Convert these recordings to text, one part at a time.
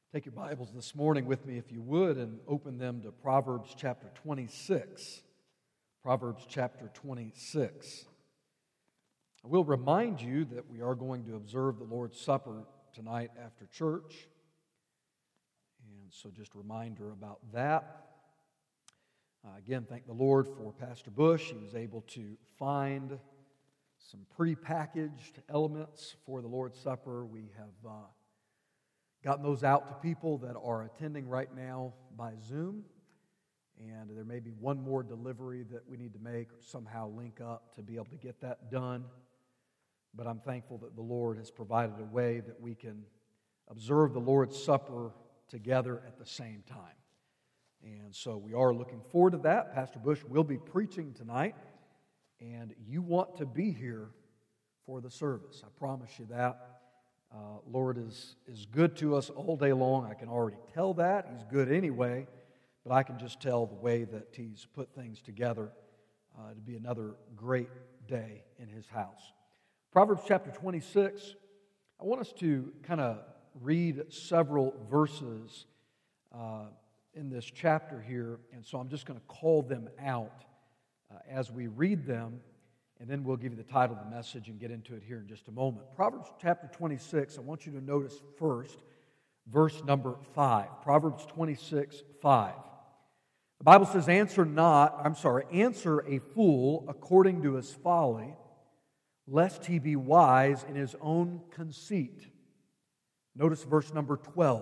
Take your Bibles this morning with me, if you would, and open them to Proverbs chapter 26. Proverbs chapter 26. I will remind you that we are going to observe the Lord's Supper tonight after church. And so just a reminder about that. Again, thank the Lord for Pastor Bush. He was able to find some pre-packaged elements for the Lord's Supper. We have gotten those out to people that are attending right now by Zoom. And there may be one more delivery that we need to make or somehow link up to be able to get that done. But I'm thankful that the Lord has provided a way that we can observe the Lord's Supper together at the same time. And so we are looking forward to that. Pastor Bush will be preaching tonight, and you want to be here for the service. I promise you that. Lord is good to us all day long. I can already tell that. He's good anyway, but I can just tell the way that He's put things together to be another great day in His house. Proverbs chapter 26, I want us to kind of read several verses in this chapter here, and so I'm just going to call them out as we read them, and then we'll give you the title of the message and get into it here in just a moment. Proverbs chapter 26, I want you to notice first verse number 5. Proverbs 26, 5. The Bible says, answer a fool according to his folly, lest he be wise in his own conceit. Notice verse number 12.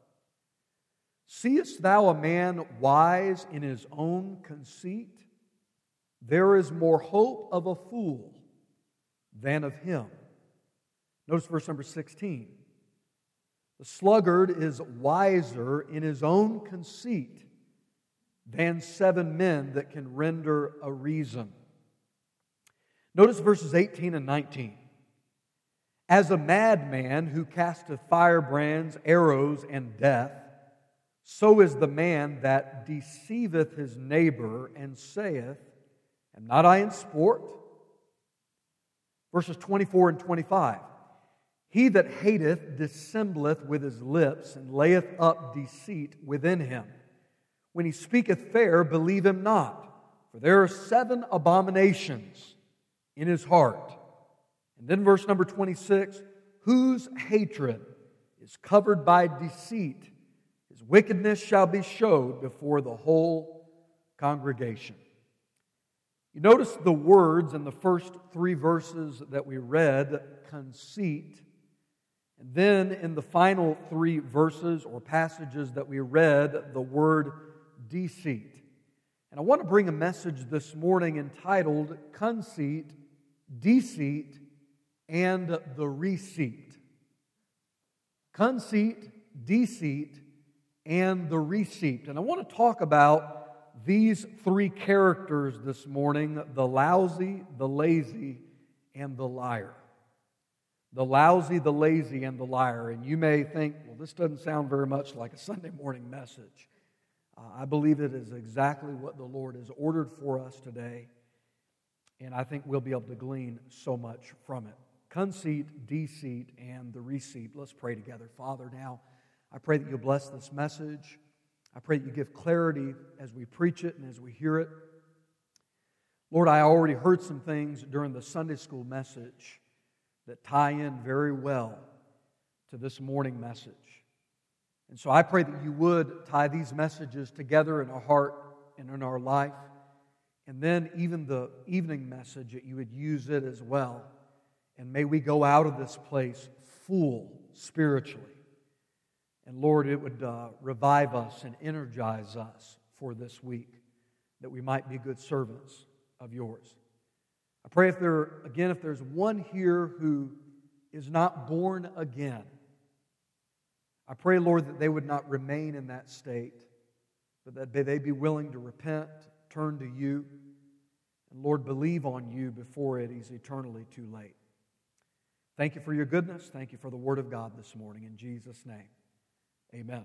Seest thou a man wise in his own conceit? There is more hope of a fool than of him. Notice verse number 16. The sluggard is wiser in his own conceit than 7 men that can render a reason. Notice verses 18 and 19. As a madman who casteth firebrands, arrows, and death, so is the man that deceiveth his neighbor and saith, am not I in sport? Verses 24 and 25. He that hateth dissembleth with his lips, and layeth up deceit within him. When he speaketh fair, believe him not, for there are 7 abominations in his heart. And then verse number 26, whose hatred is covered by deceit, his wickedness shall be showed before the whole congregation. You notice the words in the first 3 verses that we read, conceit, and then in the final 3 verses or passages that we read, the word deceit. And I want to bring a message this morning entitled Conceit, Deceit, and the Receipt. Conceit, deceit, and the receipt. And I want to talk about these 3 characters this morning, the lousy, the lazy, and the liar. The lousy, the lazy, and the liar. And you may think, well, this doesn't sound very much like a Sunday morning message. I believe it is exactly what the Lord has ordered for us today, and I think we'll be able to glean so much from it. Conceit, deceit, and the receipt. Let's pray together. Father, now I pray that you'll bless this message. I pray that you give clarity as we preach it and as we hear it. Lord, I already heard some things during the Sunday school message that tie in very well to this morning message. And so I pray that you would tie these messages together in our heart and in our life. And then even the evening message, that you would use it as well. And may we go out of this place full spiritually. And Lord, it would revive us and energize us for this week, that we might be good servants of yours. I pray if there's one here who is not born again, I pray, Lord, that they would not remain in that state, but that they be willing to repent, turn to you, and Lord, believe on you before it is eternally too late. Thank you for your goodness. Thank you for the Word of God this morning. In Jesus' name, amen.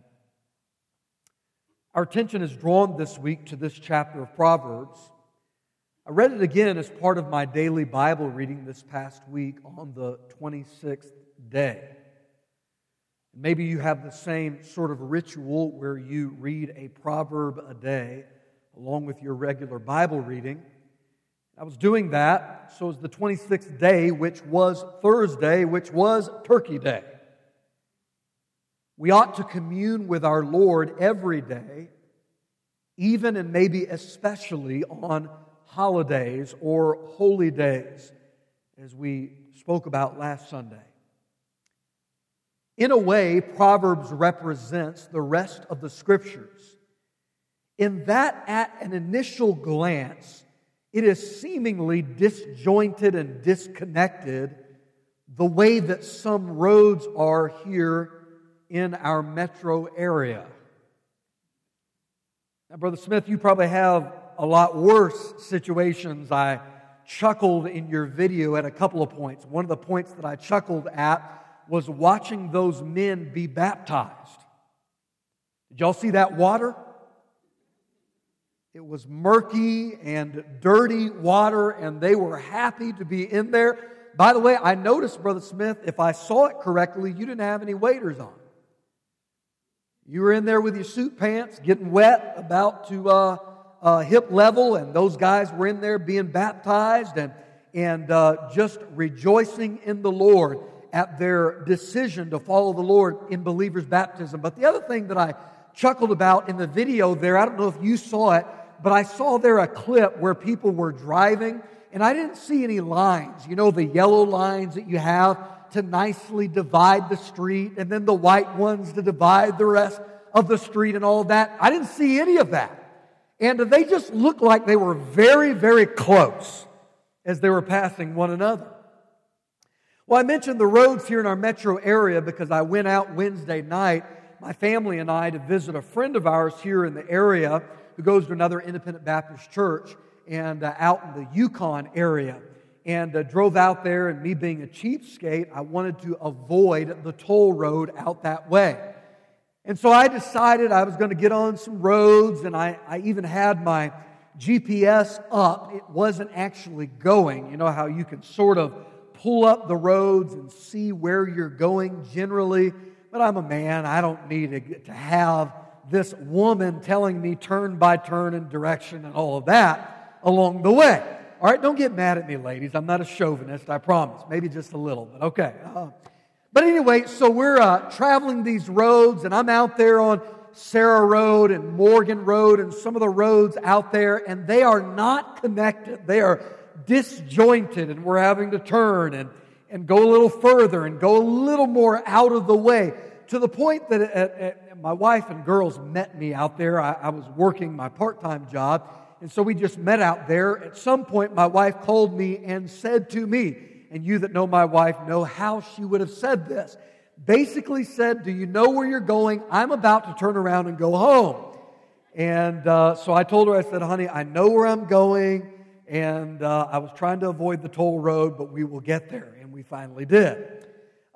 Our attention is drawn this week to this chapter of Proverbs. I read it again as part of my daily Bible reading this past week on the 26th day. Maybe you have the same sort of ritual where you read a proverb a day along with your regular Bible reading. I was doing that, so it was the 26th day, which was Thursday, which was Turkey Day. We ought to commune with our Lord every day, even and maybe especially on holidays or holy days, as we spoke about last Sunday. In a way, Proverbs represents the rest of the Scriptures, in that at an initial glance, it is seemingly disjointed and disconnected the way that some roads are here in our metro area. Now, Brother Smith, you probably have a lot worse situations. I chuckled in your video at a couple of points. One of the points that I chuckled at was watching those men be baptized. Did y'all see that water? It was murky and dirty water, and they were happy to be in there. By the way, I noticed, Brother Smith, if I saw it correctly, you didn't have any waders on. You were in there with your suit pants, getting wet about to hip level, and those guys were in there being baptized and just rejoicing in the Lord at their decision to follow the Lord in believers' baptism. But the other thing that I chuckled about in the video there, I don't know if you saw it, but I saw there a clip where people were driving, and I didn't see any lines. You know, the yellow lines that you have to nicely divide the street, and then the white ones to divide the rest of the street and all of that. I didn't see any of that. And they just looked like they were very, very close as they were passing one another. Well, I mentioned the roads here in our metro area because I went out Wednesday night, my family and I, to visit a friend of ours here in the area who goes to another independent Baptist church and out in the Yukon area. And drove out there, and me being a cheapskate, I wanted to avoid the toll road out that way. And so I decided I was going to get on some roads, and I even had my GPS up. It wasn't actually going. You know how you can sort of pull up the roads and see where you're going generally. But I'm a man. I don't need to have this woman telling me turn by turn and direction and all of that along the way. All right, don't get mad at me, ladies. I'm not a chauvinist, I promise. Maybe just a little, but okay. But anyway, so we're traveling these roads, and I'm out there on Sarah Road and Morgan Road and some of the roads out there, and they are not connected. They are disjointed, and we're having to turn and go a little further and go a little more out of the way, to the point that my wife and girls met me out there. I was working my part-time job, and so we just met out there. At some point, my wife called me and said to me, and you that know my wife know how she would have said this, basically said, "Do you know where you're going? I'm about to turn around and go home." And so I told her, I said, "Honey, I know where I'm going, and I was trying to avoid the toll road, but we will get there." And we finally did.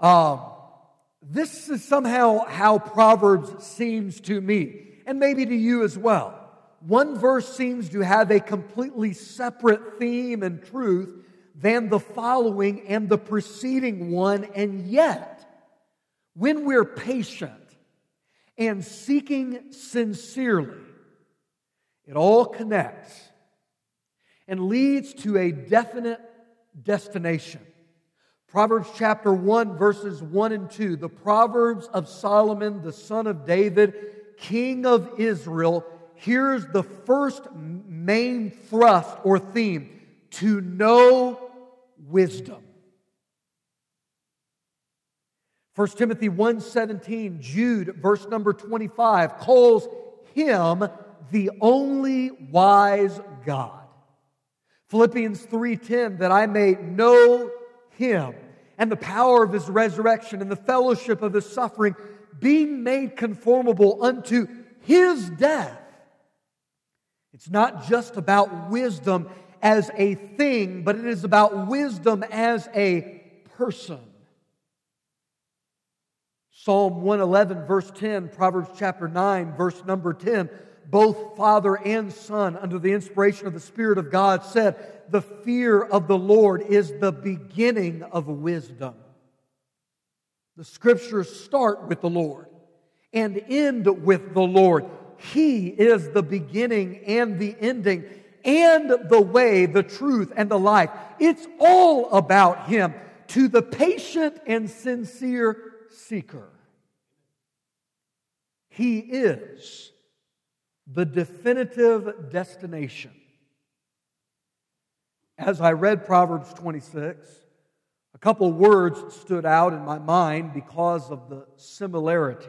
This is somehow how Proverbs seems to me, and maybe to you as well. One verse seems to have a completely separate theme and truth than the following and the preceding one, and yet, when we're patient and seeking sincerely, it all connects and leads to a definite destination. Proverbs chapter 1, verses 1 and 2, the Proverbs of Solomon, the son of David, king of Israel. Here's the first main thrust or theme: to know wisdom. 1 Timothy 1:17, Jude, verse number 25, calls him the only wise God. Philippians 3:10, that I may know him and the power of his resurrection and the fellowship of his suffering, being made conformable unto his death. It's not just about wisdom as a thing, but it is about wisdom as a person. Psalm 111, verse 10, Proverbs chapter 9, verse number 10, both father and son, under the inspiration of the Spirit of God, said, "The fear of the Lord is the beginning of wisdom." The Scriptures start with the Lord and end with the Lord. He is the beginning and the ending, and the way, the truth, and the life. It's all about Him to the patient and sincere seeker. He is the definitive destination. As I read Proverbs 26, a couple words stood out in my mind because of the similarities.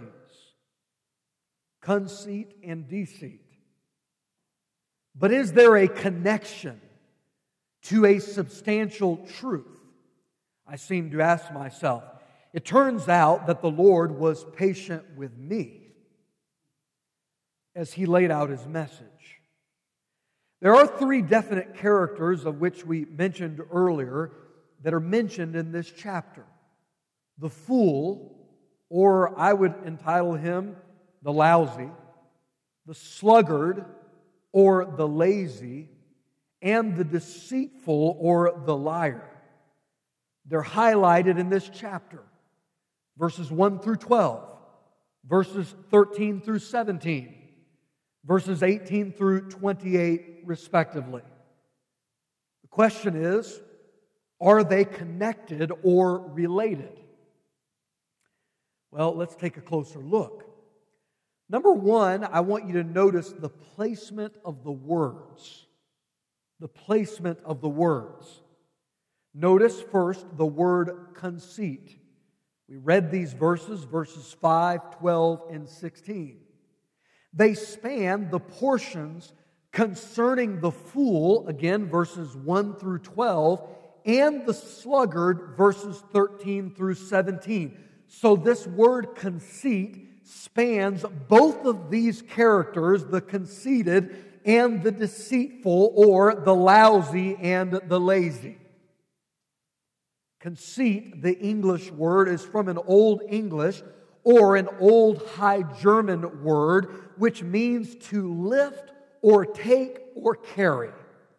Conceit and deceit. But is there a connection to a substantial truth? I seem to ask myself. It turns out that the Lord was patient with me as He laid out His message. There are three definite characters of which we mentioned earlier that are mentioned in this chapter. The fool, or I would entitle him the lousy, the sluggard, or the lazy, and the deceitful, or the liar. They're highlighted in this chapter. Verses 1 through 12, verses 13 through 17, verses 18 through 28, respectively. The question is, are they connected or related? Well, let's take a closer look. Number one, I want you to notice the placement of the words. The placement of the words. Notice first the word conceit. We read these verses 5, 12, and 16. They span the portions concerning the fool, again, verses 1 through 12, and the sluggard, verses 13 through 17. So this word conceit spans both of these characters, the conceited and the deceitful, or the lousy and the lazy. Conceit, the English word, is from an Old English or an Old High German word, which means to lift or take or carry.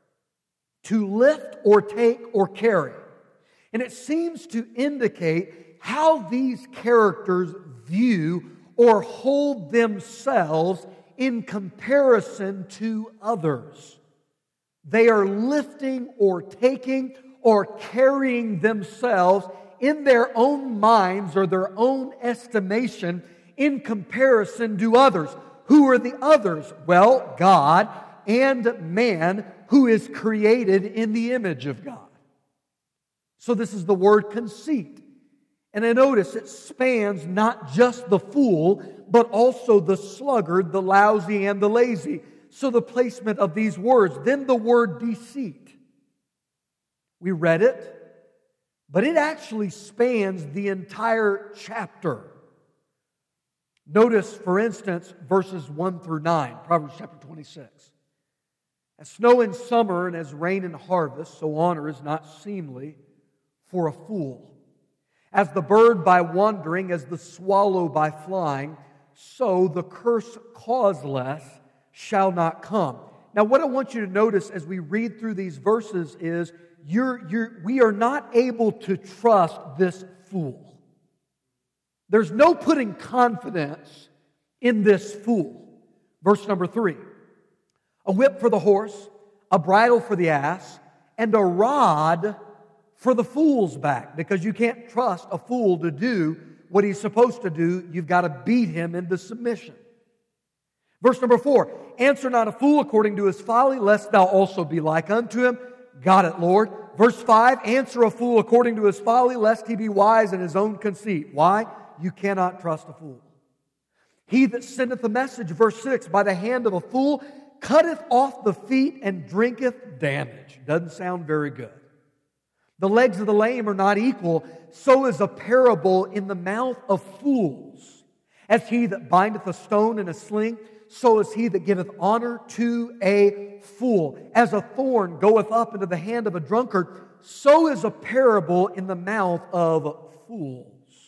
To lift or take or carry. And it seems to indicate how these characters view or hold themselves in comparison to others. They are lifting or taking or carrying themselves in their own minds or their own estimation in comparison to others. Who are the others? Well, God and man who is created in the image of God. So this is the word conceit. And I notice it spans not just the fool, but also the sluggard, the lousy, and the lazy. So the placement of these words. Then the word deceit. We read it, but it actually spans the entire chapter. Notice, for instance, verses 1 through 9, Proverbs chapter 26. As snow in summer and as rain in harvest, so honor is not seemly for a fool. As the bird by wandering, as the swallow by flying, so the curse causeless shall not come. Now, what I want you to notice as we read through these verses is we are not able to trust this fool. There's no putting confidence in this fool. Verse number 3. A whip for the horse, a bridle for the ass, and a rod for the fool's back. Because you can't trust a fool to do what he's supposed to do. You've got to beat him into submission. Verse number 4. Answer not a fool according to his folly, lest thou also be like unto him. Got it, Lord. Verse 5. Answer a fool according to his folly, lest he be wise in his own conceit. Why? You cannot trust a fool. He that sendeth a message, verse 6, by the hand of a fool, cutteth off the feet and drinketh damage. Doesn't sound very good. The legs of the lame are not equal, so is a parable in the mouth of fools. As he that bindeth a stone in a sling, so is he that giveth honor to a fool. As a thorn goeth up into the hand of a drunkard, so is a parable in the mouth of fools.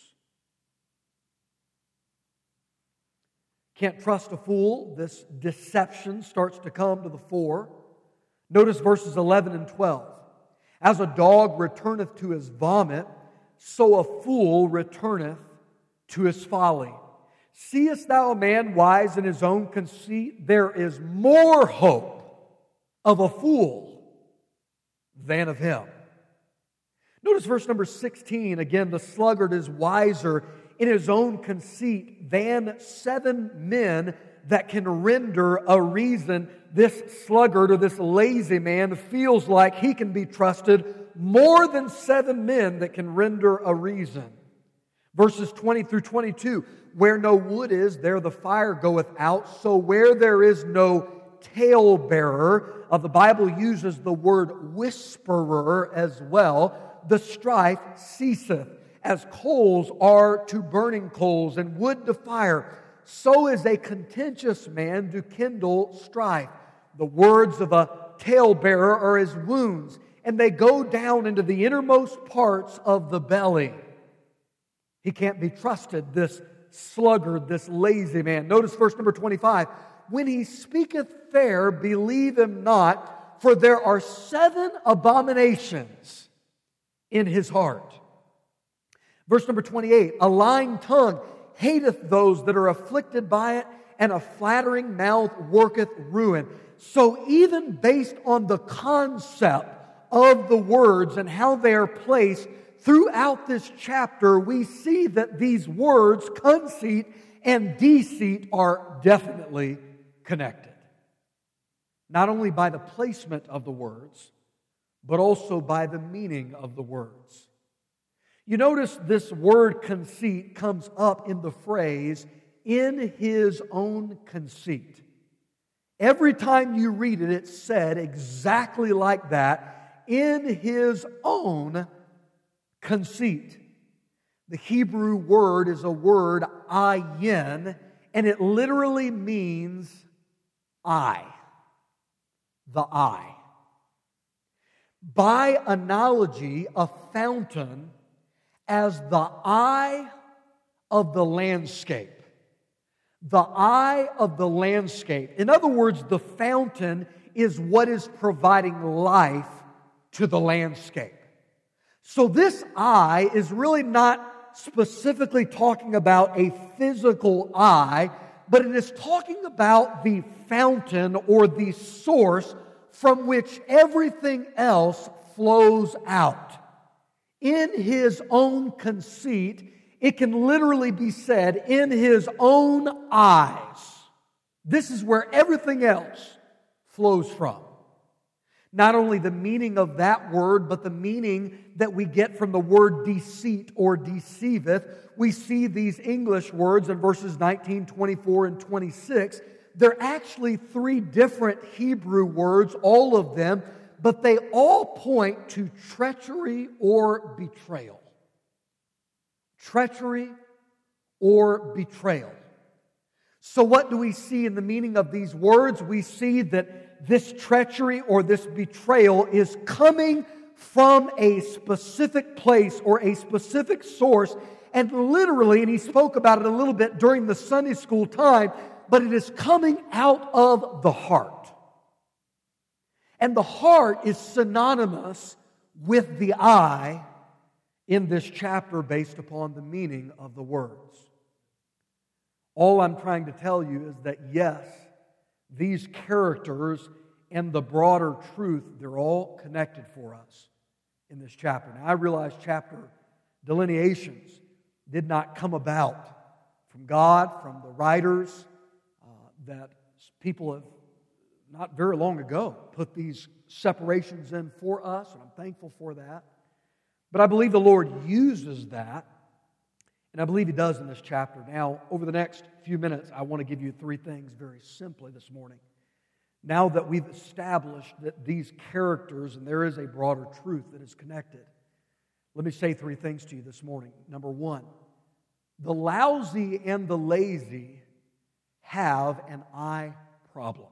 Can't trust a fool. This deception starts to come to the fore. Notice verses 11 and 12. As a dog returneth to his vomit, so a fool returneth to his folly. Seest thou a man wise in his own conceit? There is more hope of a fool than of him. Notice verse number 16. Again, the sluggard is wiser in his own conceit than 7 men that can render a reason. This sluggard or this lazy man feels like he can be trusted more than 7 men that can render a reason. Verses 20 through 22, where no wood is, there the fire goeth out. So where there is no talebearer, the Bible uses the word whisperer as well, the strife ceaseth. As coals are to burning coals and wood to fire, so is a contentious man to kindle strife. The words of a talebearer are as wounds, and they go down into the innermost parts of the belly. He can't be trusted, this sluggard, this lazy man. Notice verse number 25. When he speaketh fair, believe him not, for there are 7 abominations in his heart. Verse number 28. A lying tongue hateth those that are afflicted by it, and a flattering mouth worketh ruin. So even based on the concept of the words and how they are placed throughout this chapter, we see that these words, conceit and deceit, are definitely connected. Not only by the placement of the words, but also by the meaning of the words. You notice this word conceit comes up in the phrase, in his own conceit. Every time you read it, it's said exactly like that, in his own conceit. The Hebrew word is a word ayin, and it literally means eye, the eye. By analogy, a fountain as the eye of the landscape. The eye of the landscape. In other words, the fountain is what is providing life to the landscape. So this eye is really not specifically talking about a physical eye, but it is talking about the fountain or the source from which everything else flows out. In his own conceit, it can literally be said, in his own eyes. This is where everything else flows from. Not only the meaning of that word, but the meaning that we get from the word deceit or deceiveth. We see these English words in verses 19, 24, and 26. They're actually 3 different Hebrew words, all of them, but they all point to treachery or betrayal. Treachery or betrayal. So what do we see in the meaning of these words? We see that this treachery or this betrayal is coming from a specific place or a specific source, and literally, and he spoke about it a little bit during the Sunday school time, but it is coming out of the heart. And the heart is synonymous with the eye in this chapter based upon the meaning of the words. All I'm trying to tell you is that yes, these characters and the broader truth, they're all connected for us in this chapter. Now I realize chapter delineations did not come about from God, from the writers, that people have not very long ago put these separations in for us, and I'm thankful for that. But I believe the Lord uses that, and I believe He does in this chapter. Now, over the next few minutes, I want to give you 3 things very simply this morning. Now that we've established that these characters, and there is a broader truth that is connected, let me say 3 things to you this morning. Number 1, the lousy and the lazy have an eye problem.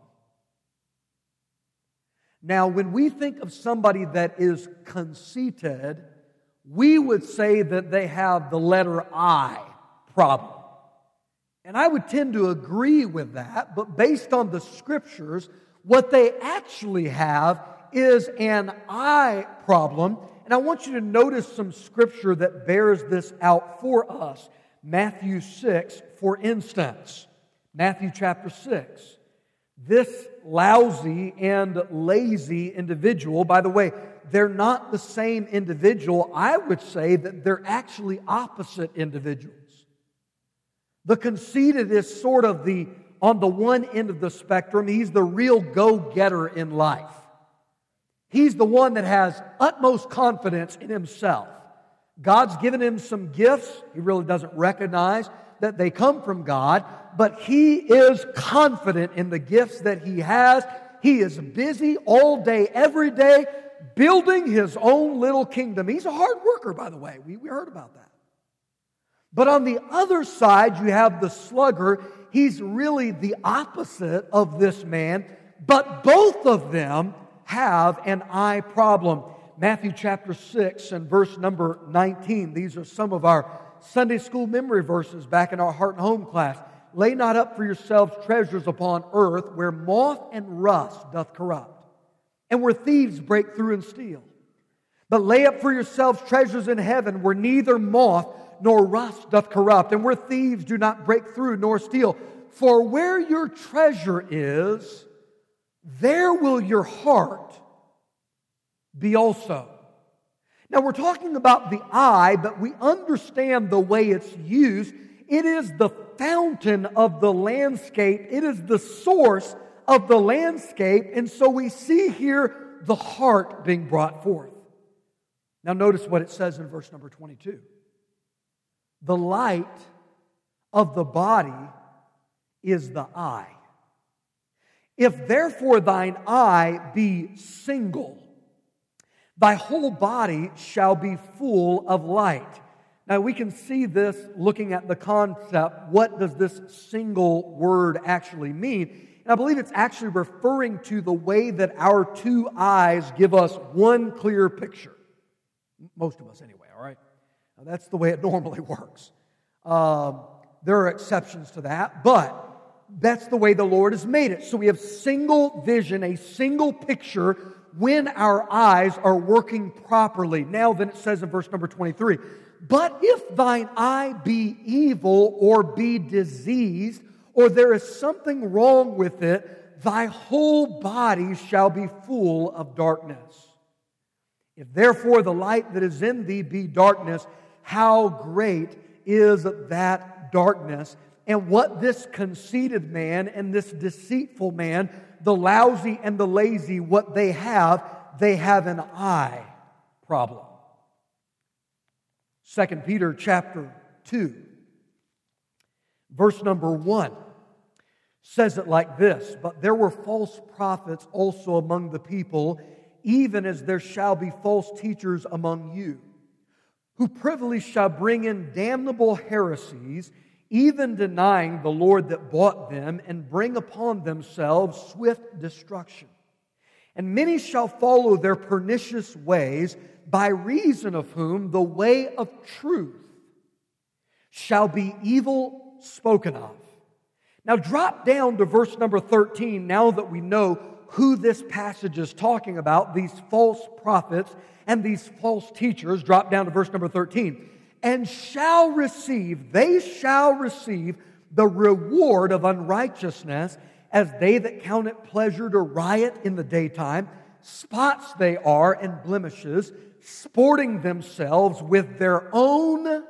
Now, when we think of somebody that is conceited, we would say that they have the letter I problem. And I would tend to agree with that, but based on the Scriptures, what they actually have is an I problem. And I want you to notice some Scripture that bears this out for us. Matthew 6, for instance. Matthew chapter 6. This lousy and lazy individual, by the way, they're not the same individual. I would say that they're actually opposite individuals. The conceited is sort of on the one end of the spectrum. He's the real go-getter in life. He's the one that has utmost confidence in himself. God's given him some gifts. He really doesn't recognize that they come from God, but he is confident in the gifts that he has. He is busy all day, every day, building his own little kingdom. He's a hard worker, by the way. We heard about that. But on the other side, you have the sluggard. He's really the opposite of this man, but both of them have an eye problem. Matthew chapter 6 and verse number 19. These are some of our Sunday school memory verses back in our Heart and Home class. Lay not up for yourselves treasures upon earth, where moth and rust doth corrupt, and where thieves break through and steal. But lay up for yourselves treasures in heaven, where neither moth nor rust doth corrupt, and where thieves do not break through nor steal. For where your treasure is, there will your heart be also. Now we're talking about the eye, but we understand the way it's used. It is the fountain of the landscape. It is the source of the landscape. And so we see here the heart being brought forth. Now notice what it says in verse number 22. The light of the body is the eye. If therefore thine eye be single, thy whole body shall be full of light. Now we can see this looking at the concept. What does this single word actually mean? And I believe it's actually referring to the way that our two eyes give us one clear picture. Most of us anyway, all right? Now that's the way it normally works. There are exceptions to that, but that's the way the Lord has made it. So we have single vision, a single picture when our eyes are working properly. Now then it says in verse number 23, but if thine eye be evil or be diseased, or there is something wrong with it, thy whole body shall be full of darkness. If therefore the light that is in thee be darkness, how great is that darkness? And what this conceited man and this deceitful man, the lousy and the lazy, what they have an eye problem. 2 Peter chapter 2, verse number 1 says it like this, but there were false prophets also among the people, even as there shall be false teachers among you, who privily shall bring in damnable heresies, even denying the Lord that bought them, and bring upon themselves swift destruction. And many shall follow their pernicious ways, by reason of whom the way of truth shall be evil spoken of. Now drop down to verse number 13, now that we know who this passage is talking about, these false prophets and these false teachers. Drop down to verse number 13. And they shall receive the reward of unrighteousness, as they that count it pleasure to riot in the daytime. Spots they are and blemishes, sporting themselves with their own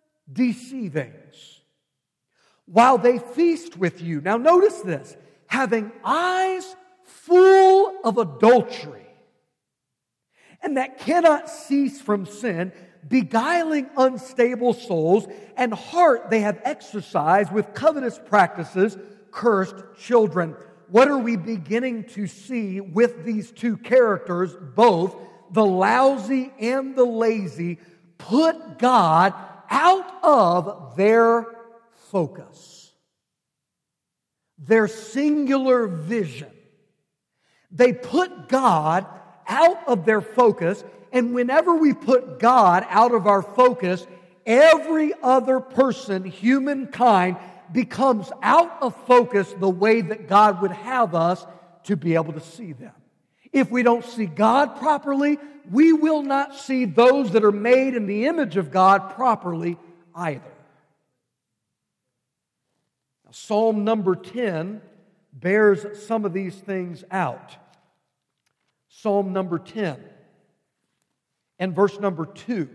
deceivings, while they feast with you. Now notice this, having eyes full of adultery, and that cannot cease from sin, beguiling unstable souls, and heart they have exercised with covetous practices, cursed children. What are we beginning to see with these two characters? Both the lousy and the lazy put God out of their focus, their singular vision. They put God out of their focus, and whenever we put God out of our focus, every other person, humankind, becomes out of focus the way that God would have us to be able to see them. If we don't see God properly, we will not see those that are made in the image of God properly either. Psalm number 10 bears some of these things out. Psalm number 10 and verse number 2.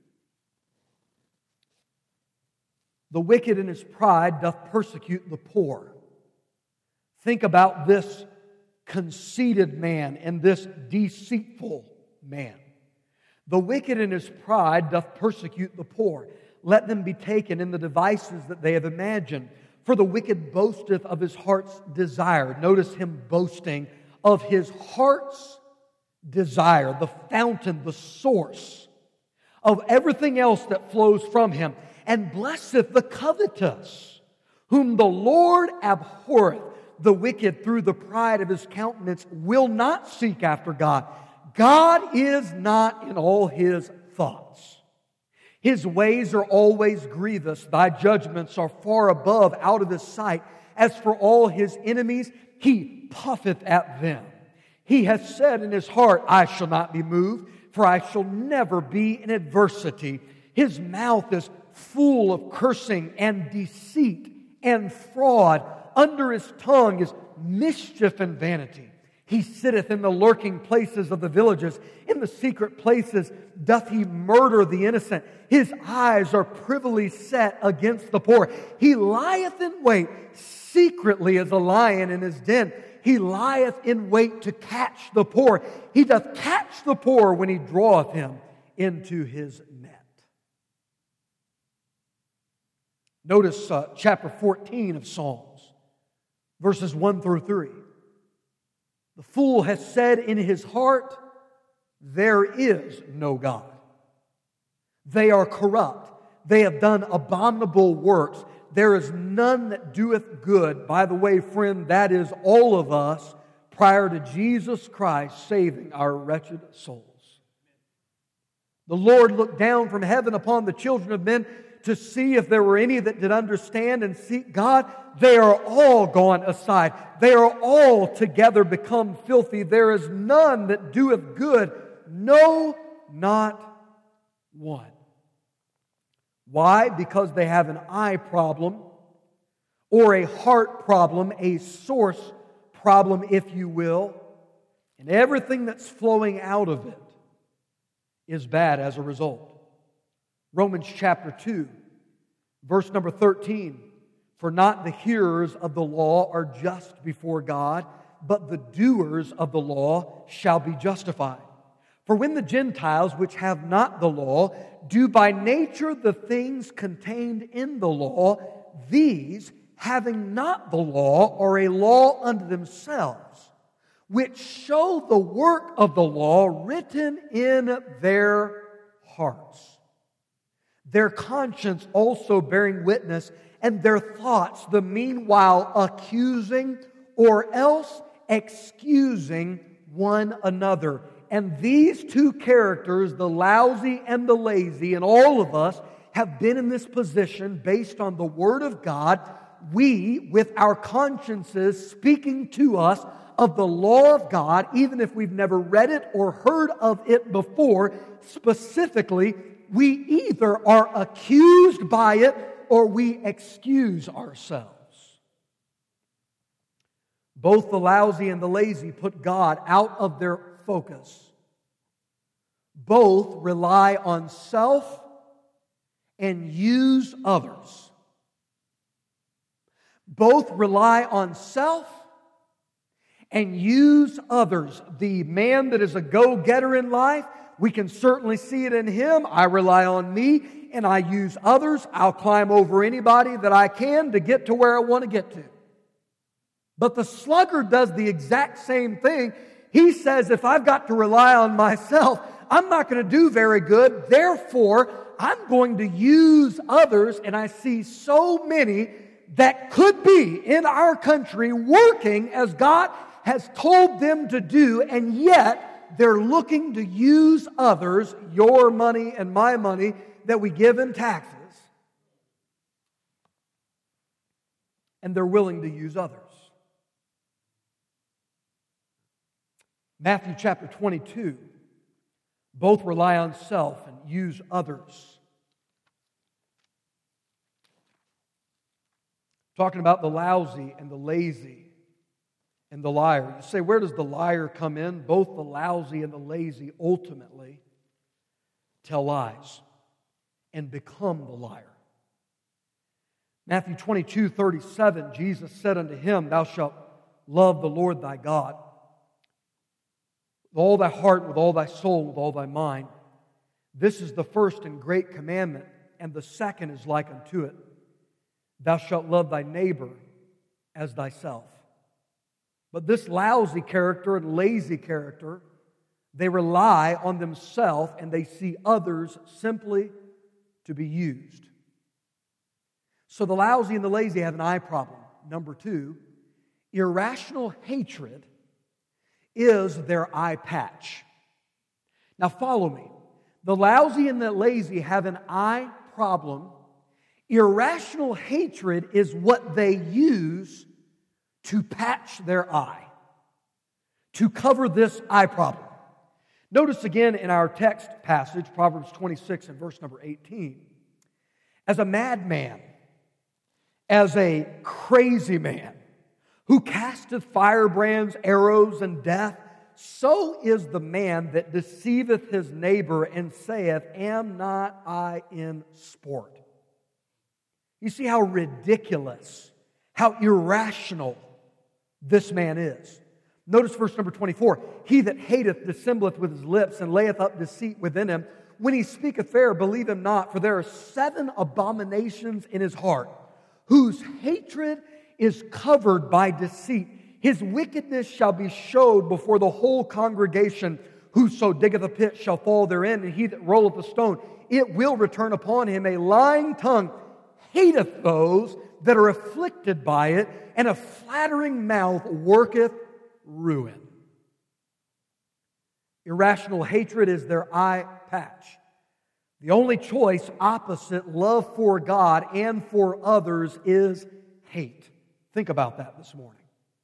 The wicked in his pride doth persecute the poor. Think about this conceited man and this deceitful man. The wicked in his pride doth persecute the poor. Let them be taken in the devices that they have imagined. For the wicked boasteth of his heart's desire. Notice him boasting of his heart's desire, the fountain, the source of everything else that flows from him. And blesseth the covetous, whom the Lord abhorreth. The wicked through the pride of his countenance will not seek after God. God is not in all his thoughts. His ways are always grievous. Thy judgments are far above, out of his sight. As for all his enemies, he puffeth at them. He hath said in his heart, I shall not be moved, for I shall never be in adversity. His mouth is full of cursing and deceit and fraud. Under his tongue is mischief and vanity. He sitteth in the lurking places of the villages. In the secret places doth he murder the innocent. His eyes are privily set against the poor. He lieth in wait secretly as a lion in his den. He lieth in wait to catch the poor. He doth catch the poor when he draweth him into his net. Notice chapter 14 of Psalms, verses 1 through 3. The fool has said in his heart, there is no God. They are corrupt. They have done abominable works. There is none that doeth good. By the way, friend, that is all of us prior to Jesus Christ saving our wretched souls. The Lord looked down from heaven upon the children of men to see if there were any that did understand and seek God. They are all gone aside. They are all together become filthy. There is none that doeth good, no, not one. Why? Because they have an eye problem or a heart problem, a source problem, if you will, and everything that's flowing out of it is bad as a result. Romans chapter 2, verse number 13. For not the hearers of the law are just before God, but the doers of the law shall be justified. For when the Gentiles, which have not the law, do by nature the things contained in the law, these, having not the law, are a law unto themselves, which show the work of the law written in their hearts. Their conscience also bearing witness, and their thoughts the meanwhile accusing or else excusing one another. And these two characters, the lousy and the lazy, and all of us have been in this position based on the Word of God. We, with our consciences speaking to us of the law of God, even if we've never read it or heard of it before, specifically, we either are accused by it or we excuse ourselves. Both the lousy and the lazy put God out of their focus. Both rely on self and use others. Both rely on self and use others. The man that is a go-getter in life, we can certainly see it in him. I rely on me and I use others. I'll climb over anybody that I can to get to where I want to get to. But the sluggard does the exact same thing. He says, if I've got to rely on myself, I'm not going to do very good. Therefore, I'm going to use others. And I see so many that could be in our country working as God has told them to do, and yet they're looking to use others, your money and my money that we give in taxes, and they're willing to use others. Matthew chapter 22, both rely on self and use others. Talking about the lousy and the lazy and the liar. You say, where does the liar come in? Both the lousy and the lazy ultimately tell lies and become the liar. Matthew 22:37, Jesus said unto him, Thou shalt love the Lord thy God with all thy heart, with all thy soul, with all thy mind. This is the first and great commandment, and the second is like unto it. Thou shalt love thy neighbor as thyself. But this lousy character and lazy character, they rely on themselves and they see others simply to be used. So the lousy and the lazy have an eye problem. Number 2, irrational hatred is their eye patch. Now follow me. The lousy and the lazy have an eye problem. Irrational hatred is what they use to patch their eye, to cover this eye problem. Notice again in our text passage, Proverbs 26 and verse number 18. As a madman, as a crazy man, who casteth firebrands, arrows, and death, so is the man that deceiveth his neighbor and saith, Am not I in sport? You see how ridiculous, how irrational this man is. Notice verse number 24. He that hateth dissembleth with his lips and layeth up deceit within him. When he speaketh fair, believe him not, for there are 7 abominations in his heart, whose hatred is covered by deceit. His wickedness shall be showed before the whole congregation. Whoso diggeth a pit shall fall therein, and he that rolleth a stone, it will return upon him. A lying tongue hateth those that are afflicted by it, and a flattering mouth worketh ruin. Irrational hatred is their eye patch. The only choice opposite love for God and for others is hate. Think about that this morning.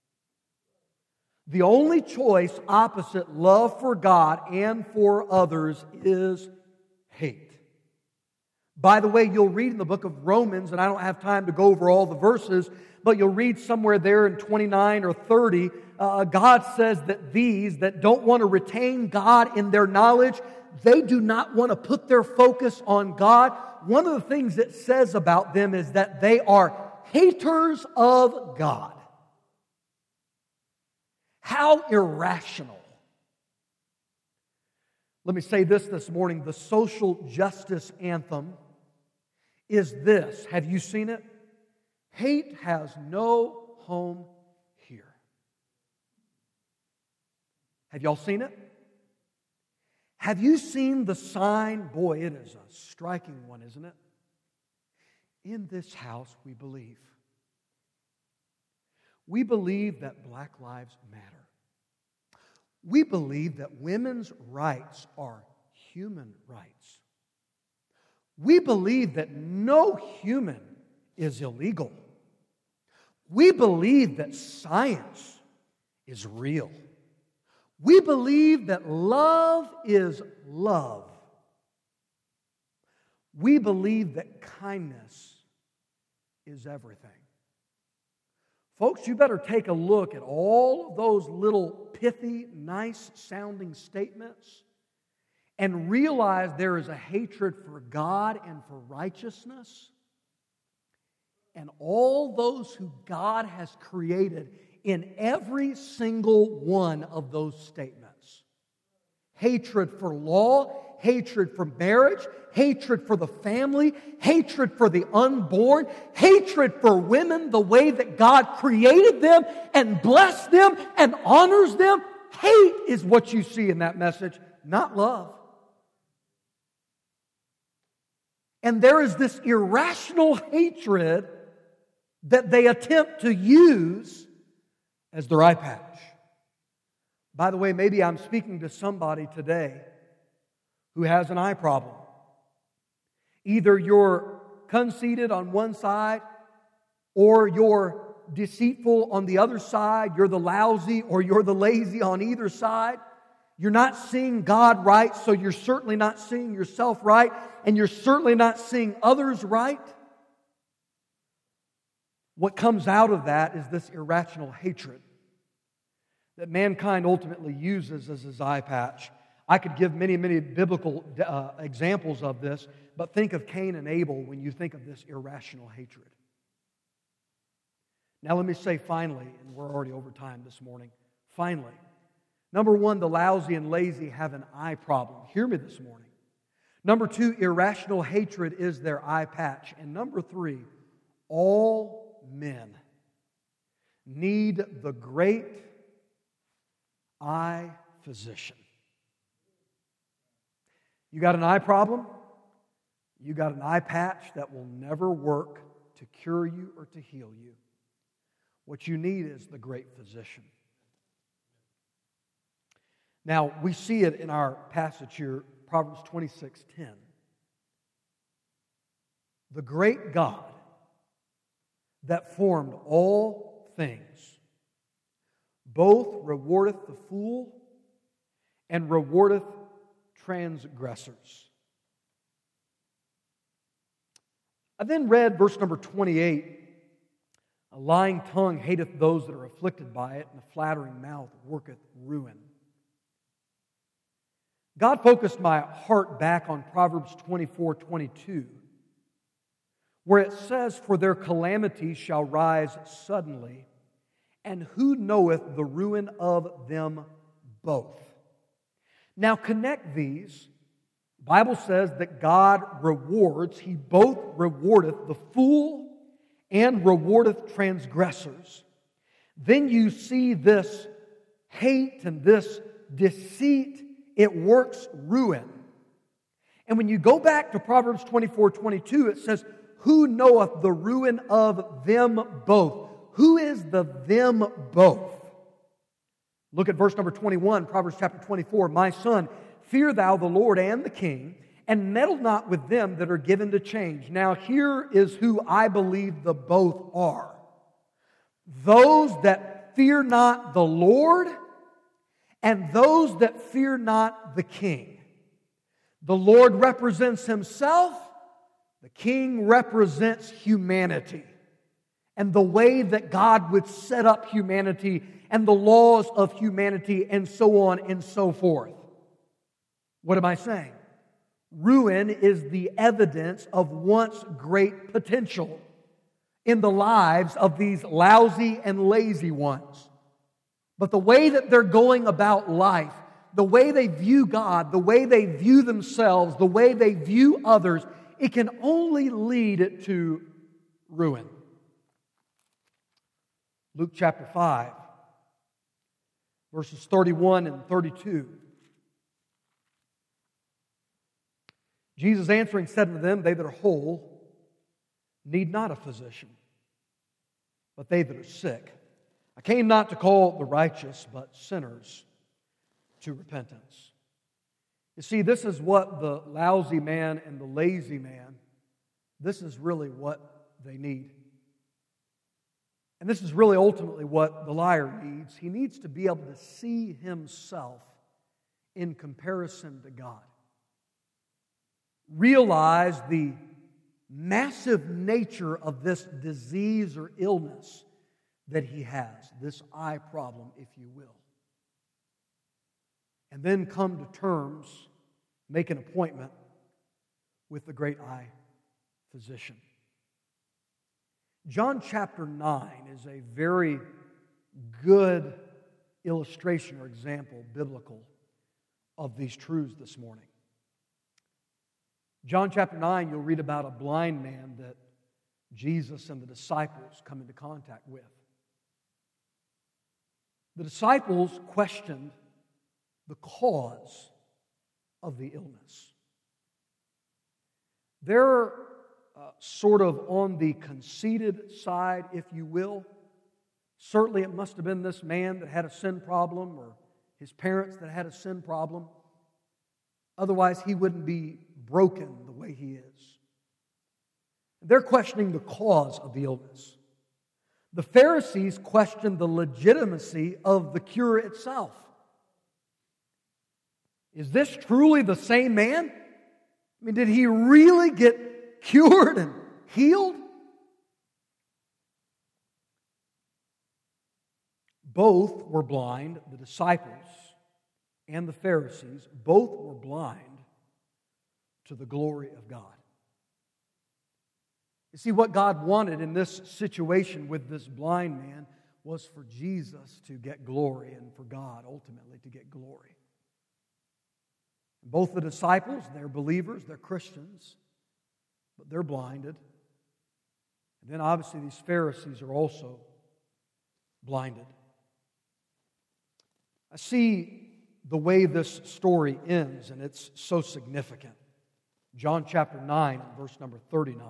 The only choice opposite love for God and for others is hate. By the way, you'll read in the book of Romans, and I don't have time to go over all the verses, but you'll read somewhere there in 29 or 30, God says that these that don't want to retain God in their knowledge, they do not want to put their focus on God. One of the things it says about them is that they are haters of God. How irrational. Let me say this morning. The social justice anthem is this. Have you seen it? Hate has no home here. Have y'all seen it? Have you seen the sign? Boy, it is a striking one, isn't it? In this house we believe. We believe that black lives matter. We believe that women's rights are human rights. We believe that no human is illegal. We believe that science is real. We believe that love is love. We believe that kindness is everything. Folks, you better take a look at all of those little pithy, nice-sounding statements and realize there is a hatred for God and for righteousness. And all those who God has created in every single one of those statements. Hatred for law, hatred for marriage, hatred for the family, hatred for the unborn, hatred for women the way that God created them and blessed them and honors them. Hate is what you see in that message, not love. And there is this irrational hatred that they attempt to use as their eye patch. By the way, maybe I'm speaking to somebody today who has an eye problem. Either you're conceited on one side, or you're deceitful on the other side. You're the lousy or you're the lazy on either side. You're not seeing God right, so you're certainly not seeing yourself right, and you're certainly not seeing others right. What comes out of that is this irrational hatred that mankind ultimately uses as his eye patch. I could give many, many biblical examples of this, but think of Cain and Abel when you think of this irrational hatred. Now let me say finally, and we're already over time this morning, finally, number one, the lousy and lazy have an eye problem. Hear me this morning. Number two, irrational hatred is their eye patch. And number three, all men need the great eye physician. You got an eye problem? You got an eye patch that will never work to cure you or to heal you. What you need is the great physician. Now, we see it in our passage here, Proverbs 26:10. The great God that formed all things both rewardeth the fool and rewardeth transgressors. I then read verse number 28. A lying tongue hateth those that are afflicted by it, and a flattering mouth worketh ruin. God focused my heart back on Proverbs 24:22, where it says, "For their calamity shall rise suddenly, and who knoweth the ruin of them both?" Now connect these. The Bible says that God rewards. He both rewardeth the fool and rewardeth transgressors. Then you see this hate and this deceit, it works ruin. And when you go back to Proverbs 24:22, it says, "Who knoweth the ruin of them both?" Who is the them both? Look at verse number 21, Proverbs chapter 24. "My son, fear thou the Lord and the king, and meddle not with them that are given to change." Now here is who I believe the both are. Those that fear not the Lord and those that fear not the king. The Lord represents Himself. The king represents humanity and the way that God would set up humanity and the laws of humanity and so on and so forth. What am I saying? Ruin is the evidence of once great potential in the lives of these lousy and lazy ones. But the way that they're going about life, the way they view God, the way they view themselves, the way they view others, it can only lead to ruin. Luke chapter 5, verses 31 and 32. Jesus answering said unto them, "They that are whole need not a physician, but they that are sick. I came not to call the righteous, but sinners to repentance." You see, this is what the lousy man and the lazy man, this is really what they need. And this is really ultimately what the liar needs. He needs to be able to see himself in comparison to God. Realize the massive nature of this disease or illness that he has, this eye problem, if you will. And then come to terms, make an appointment with the great eye physician. John chapter 9 is a very good illustration or example, biblical, of these truths this morning. John chapter 9, you'll read about a blind man that Jesus and the disciples come into contact with. The disciples questioned the cause of the illness. They're sort of on the conceited side, if you will. Certainly it must have been this man that had a sin problem or his parents that had a sin problem. Otherwise, he wouldn't be broken the way he is. They're questioning the cause of the illness. The Pharisees questioned the legitimacy of the cure itself. Is this truly the same man? I mean, did he really get cured and healed? both were blind, the disciples and the Pharisees, both were blind to the glory of God. You see, what God wanted in this situation with this blind man was for Jesus to get glory and for God ultimately to get glory. Both the disciples, they're believers, they're Christians, but they're blinded. And then obviously these Pharisees are also blinded. I see the way this story ends, and it's so significant. John chapter 9, verse number 39.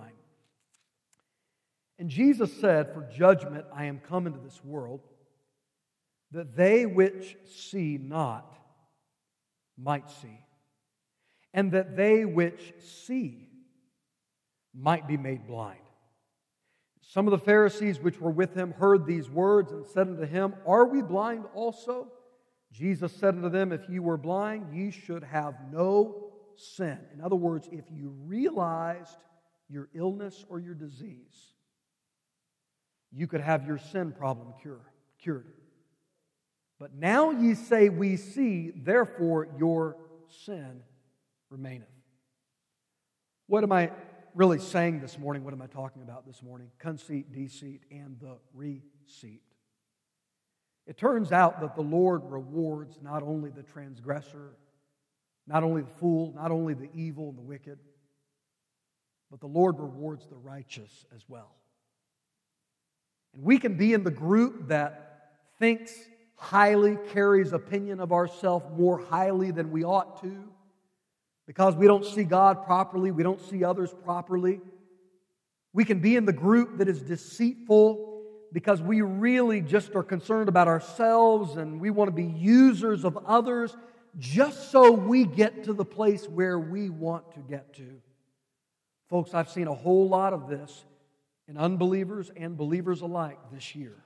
And Jesus said, "For judgment I am come into this world, that they which see not might see, and that they which see might be made blind." Some of the Pharisees which were with him heard these words and said unto him, "Are we blind also?" Jesus said unto them, "If ye were blind, ye should have no sin." In other words, if you realized your illness or your disease, you could have your sin problem cured. But now ye say, "We see, therefore your sin remaineth." What am I really saying this morning? What am I talking about this morning? Conceit, deceit, and the receipt. It turns out that the Lord rewards not only the transgressor, not only the fool, not only the evil and the wicked, but the Lord rewards the righteous as well. And we can be in the group that thinks highly, carries opinion of ourselves more highly than we ought to, because we don't see God properly, we don't see others properly. We can be in the group that is deceitful because we really just are concerned about ourselves and we want to be users of others just so we get to the place where we want to get to. Folks, I've seen a whole lot of this in unbelievers and believers alike this year.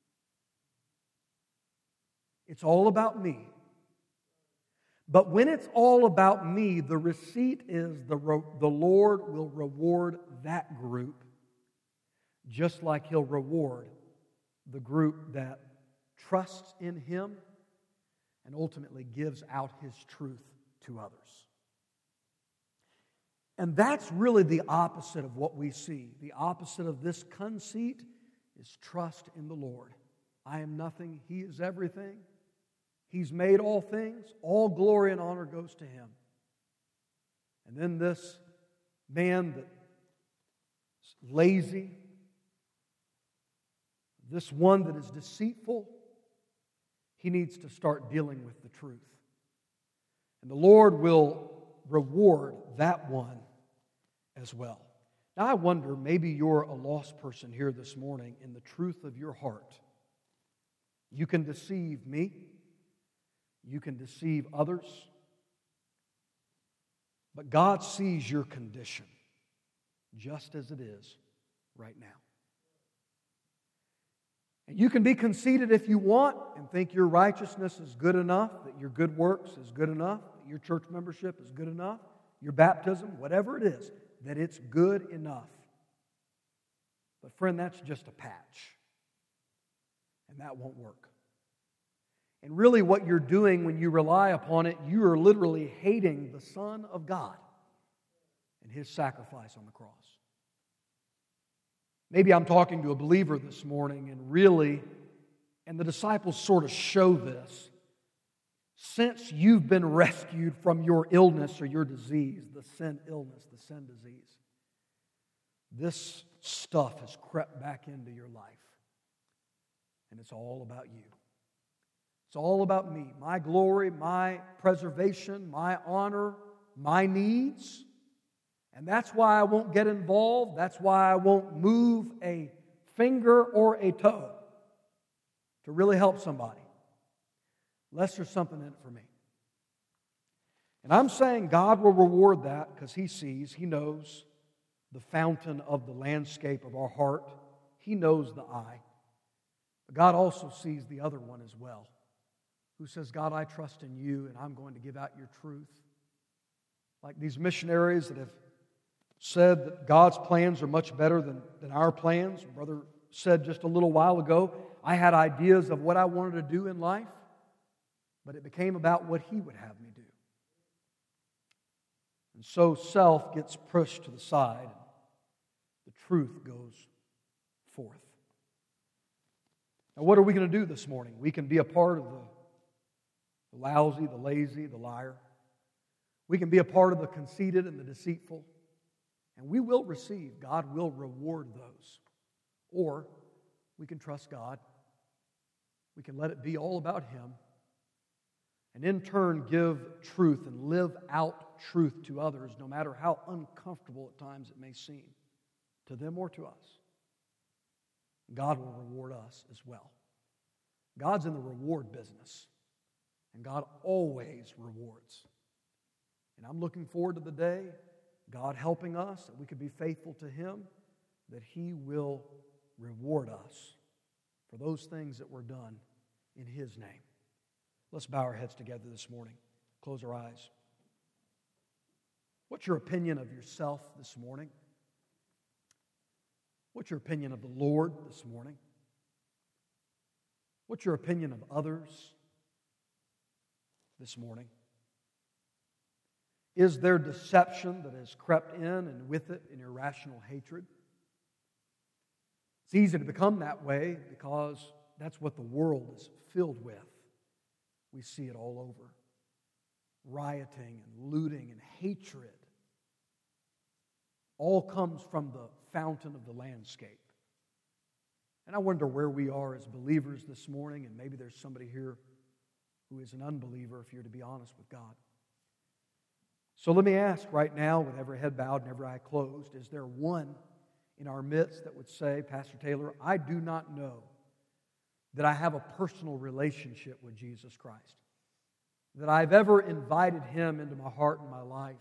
It's all about me. But when it's all about me, the receipt is the Lord will reward that group just like He'll reward the group that trusts in Him and ultimately gives out His truth to others. And that's really the opposite of what we see. The opposite of this conceit is trust in the Lord. I am nothing, He is everything. He's made all things. All glory and honor goes to Him. And then this man that's lazy, this one that is deceitful, he needs to start dealing with the truth. And the Lord will reward that one as well. Now I wonder, maybe you're a lost person here this morning in the truth of your heart. You can deceive me. You can deceive others. But God sees your condition just as it is right now. And you can be conceited if you want and think your righteousness is good enough, that your good works is good enough, that your church membership is good enough, your baptism, whatever it is, that it's good enough. But friend, that's just a patch. And that won't work. And really what you're doing when you rely upon it, you are literally hating the Son of God and His sacrifice on the cross. Maybe I'm talking to a believer this morning and the disciples sort of show this. Since you've been rescued from your illness or your disease, the sin illness, the sin disease, this stuff has crept back into your life. And it's all about you. It's all about me, my glory, my preservation, my honor, my needs. And that's why I won't get involved. That's why I won't move a finger or a toe to really help somebody, unless there's something in it for me. And I'm saying God will reward that because He sees, He knows the fountain of the landscape of our heart. He knows the eye. But God also sees the other one as well, who says, God, I trust in You and I'm going to give out Your truth. Like these missionaries that have said that God's plans are much better than our plans. Brother said just a little while ago, I had ideas of what I wanted to do in life, but it became about what He would have me do. And so self gets pushed to the side, and the truth goes forth. Now, what are we going to do this morning? We can be a part of the lousy, the lazy, the liar. We can be a part of the conceited and the deceitful. And we will receive. God will reward those. Or we can trust God. We can let it be all about Him. And in turn give truth and live out truth to others, no matter how uncomfortable at times it may seem to them or to us. God will reward us as well. God's in the reward business. And God always rewards. And I'm looking forward to the day, God helping us, that we could be faithful to Him, that He will reward us for those things that were done in His name. Let's bow our heads together this morning. Close our eyes. What's your opinion of yourself this morning? What's your opinion of the Lord this morning? What's your opinion of others this morning? Is there deception that has crept in and with it an irrational hatred? It's easy to become that way because that's what the world is filled with. We see it all over. Rioting and looting and hatred all comes from the fountain of the landscape. And I wonder where we are as believers this morning, and maybe there's somebody here who is an unbeliever, if you're to be honest with God. So let me ask right now, with every head bowed and every eye closed, is there one in our midst that would say, Pastor Taylor, I do not know that I have a personal relationship with Jesus Christ, that I've ever invited Him into my heart and my life,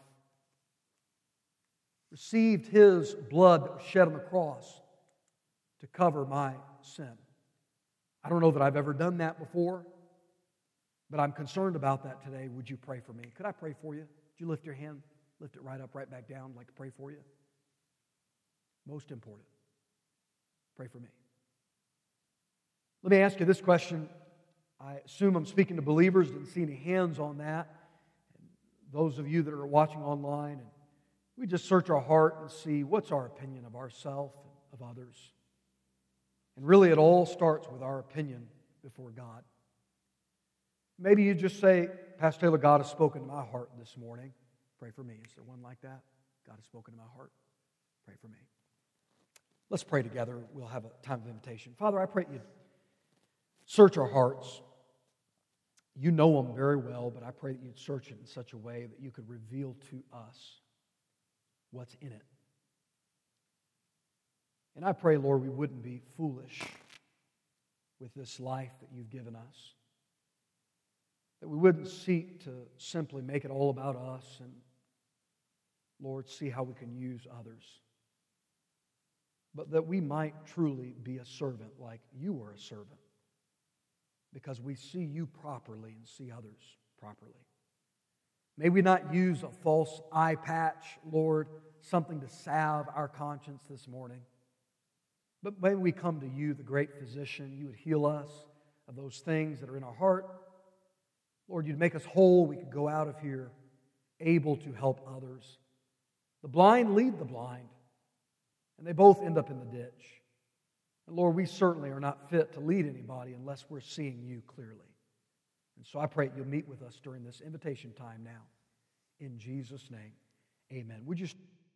received His blood that was shed on the cross to cover my sin. I don't know that I've ever done that before, but I'm concerned about that today. Would you pray for me? Could I pray for you? Would you lift your hand, lift it right up, right back down? I'd like to pray for you. Most important, pray for me. Let me ask you this question. I assume I'm speaking to believers. Didn't see any hands on that. And those of you that are watching online, and we just search our heart and see what's our opinion of ourselves and of others. And really it all starts with our opinion before God. Maybe you just say, Pastor Taylor, God has spoken to my heart this morning. Pray for me. Is there one like that? God has spoken to my heart. Pray for me. Let's pray together. We'll have a time of invitation. Father, I pray you'd search our hearts. You know them very well, but I pray that you'd search it in such a way that you could reveal to us what's in it. And I pray, Lord, we wouldn't be foolish with this life that you've given us. That we wouldn't seek to simply make it all about us and, Lord, see how we can use others. But that we might truly be a servant like you were a servant, because we see you properly and see others properly. May we not use a false eye patch, Lord, something to salve our conscience this morning. But may we come to you, the great physician. You would heal us of those things that are in our heart. Lord, you'd make us whole. We could go out of here able to help others. The blind lead the blind, and they both end up in the ditch. And Lord, we certainly are not fit to lead anybody unless we're seeing you clearly. And so I pray you'll meet with us during this invitation time now. In Jesus' name, amen. Would you